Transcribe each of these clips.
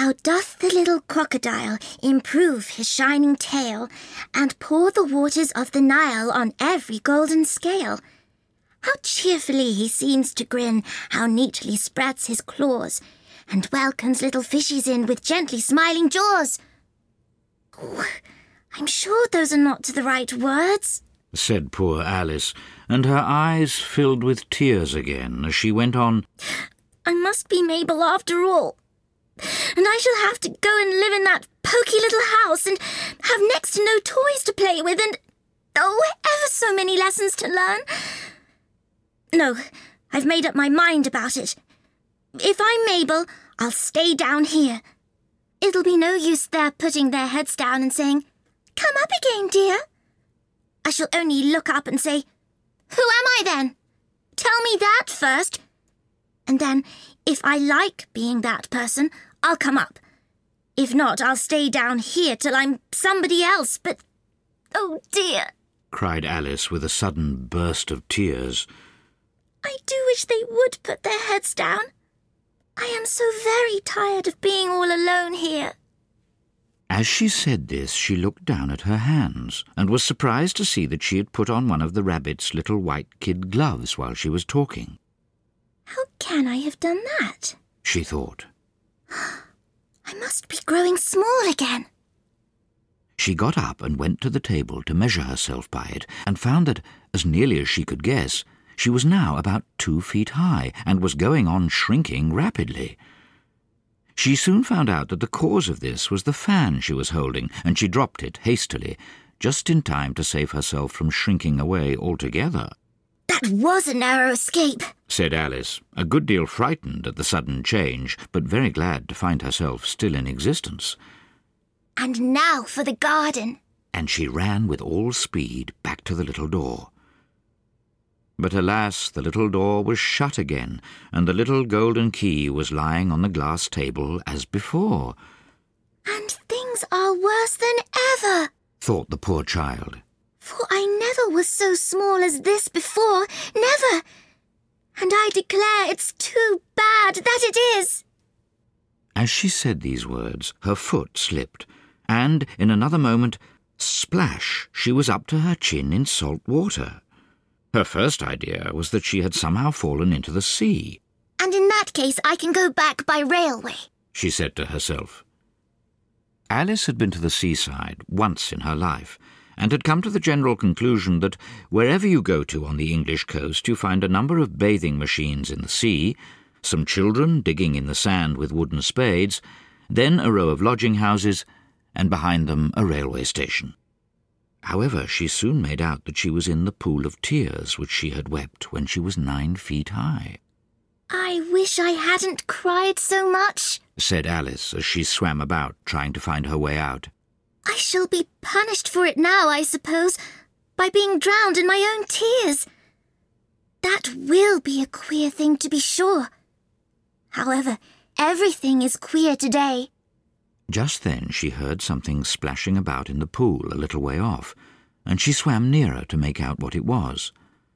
How doth the little crocodile improve his shining tail, and pour the waters of the Nile on every golden scale? How cheerfully he seems to grin, how neatly spreads his claws, and welcomes little fishies in with gently smiling jaws. Oh, I'm sure those are not the right words, said poor Alice, and her eyes filled with tears again as she went on. I must be Mabel after all. And I shall have to go and live in that poky little house and have next to no toys to play with and, ever so many lessons to learn. No, I've made up my mind about it. If I'm Mabel, I'll stay down here. It'll be no use their putting their heads down and saying, "Come up again, dear." I shall only look up and say, "Who am I then? Tell me that first." And then, if I like being that person, I'll come up. If not, I'll stay down here till I'm somebody else. But, oh dear, cried Alice with a sudden burst of tears. I do wish they would put their heads down. I am so very tired of being all alone here. As she said this, she looked down at her hands and was surprised to see that she had put on one of the rabbit's little white kid gloves while she was talking. How can I have done that? She thought. I must be growing small again. She got up and went to the table to measure herself by it, and found that, as nearly as she could guess, she was now about 2 feet high, and was going on shrinking rapidly. She soon found out that the cause of this was the fan she was holding, and she dropped it hastily, just in time to save herself from shrinking away altogether. That was a narrow escape, said Alice, a good deal frightened at the sudden change, but very glad to find herself still in existence. And now for the garden. And she ran with all speed back to the little door. But alas, the little door was shut again, and the little golden key was lying on the glass table as before. And things are worse than ever, thought the poor child. For I never was so small as this before, never. And I declare it's too bad that it is. As she said these words, her foot slipped, and in another moment, splash, she was up to her chin in salt water. Her first idea was that she had somehow fallen into the sea. And in that case I can go back by railway, she said to herself. Alice had been to the seaside once in her life, and had come to the general conclusion that wherever you go to on the English coast you find a number of bathing machines in the sea, some children digging in the sand with wooden spades, then a row of lodging-houses, and behind them a railway station. However, she soon made out that she was in the pool of tears which she had wept when she was 9 feet high. I wish I hadn't cried so much, said Alice as she swam about trying to find her way out. I shall be punished for it now, I suppose, by being drowned in my own tears. That will be a queer thing, to be sure. However, everything is queer today. Just then she heard something splashing about in the pool a little way off, and she swam nearer to make out what it was.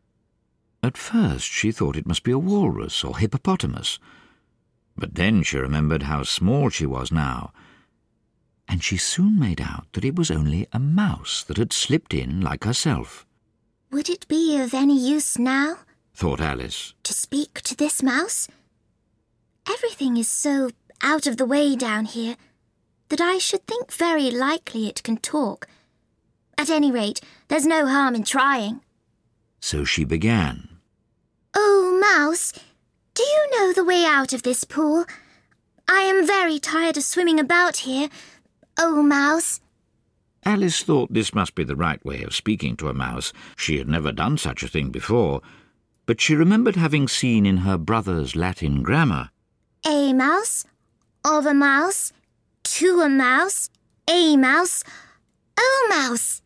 At first she thought it must be a walrus or hippopotamus, but then she remembered how small she was now, and she soon made out that it was only a mouse that had slipped in like herself. Would it be of any use now, thought Alice, to speak to this mouse? Everything is so out of the way down here that I should think very likely it can talk. At any rate, there's no harm in trying. So she began. Oh, Mouse, do you know the way out of this pool? I am very tired of swimming about here. Oh, Mouse. Alice thought this must be the right way of speaking to a mouse. She had never done such a thing before, but she remembered having seen in her brother's Latin grammar, A mouse, of a mouse, to a mouse, a mouse, oh mouse.